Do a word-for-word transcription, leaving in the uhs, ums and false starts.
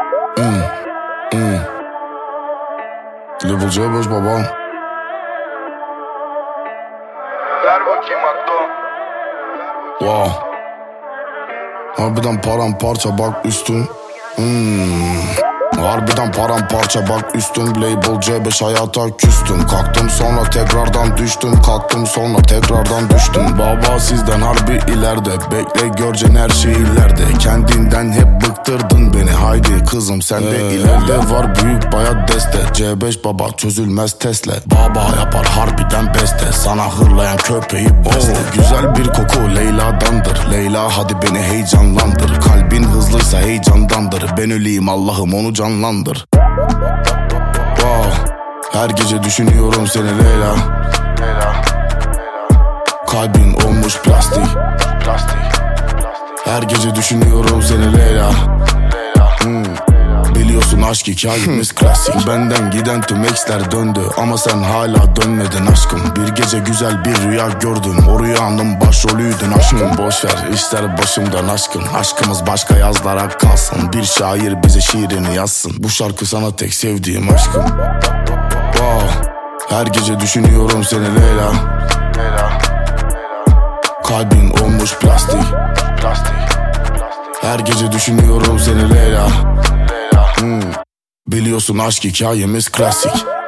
Mm, mm. Level C beş baba. Ver bakayım Akdo. Wow. Harbiden paramparça bak üstüm. Hmm. Harbiden paramparça bak üstüm. Label C beş hayata küstüm. Kalktım sonra tekrardan düştüm. Kalktım sonra tekrardan düştüm. Baba sizden harbi ileride. Bekle göreceksin her şey ileride. Kendinden hep bıktırdın beni. Haydi kızım sen de ee, ileride. Var büyük bayat deste. C beş baba çözülmez Tesla. Baba yapar harbiden beste. Sana hırlayan köpeği besle. Oh, güzel bir koku Leyla'dandır. Leyla hadi beni heyecanlandır. Kalbin hızlıysa heyecandandır. Ben öleyim Allah'ım onu canlandır. Wow. Her gece düşünüyorum seni Leyla. Leyla. Kalbin olmuş plastik. Plastik. Her gece düşünüyorum seni Leyla. Leyla. Hmm. Biliyorsun aşk hikayemiz klasik. Benden giden tüm eksler döndü ama sen hala dönmedin aşkım. Bir gece güzel bir rüya gördüm. O rüyanın başrolüydün aşkım. Boşver işler başımdan aşkım. Aşkımız başka yazlara kalsın. Bir şair bize şiirini yazsın. Bu şarkı sana tek sevdiğim aşkım. Wow. Her gece düşünüyorum seni Leyla. Leyla. Kalbin olmuş plastik. Plastik. Her gece düşünüyorum seni Leyla. Leyla. Hmm. Biliyorsun aşk hikayemiz klasik.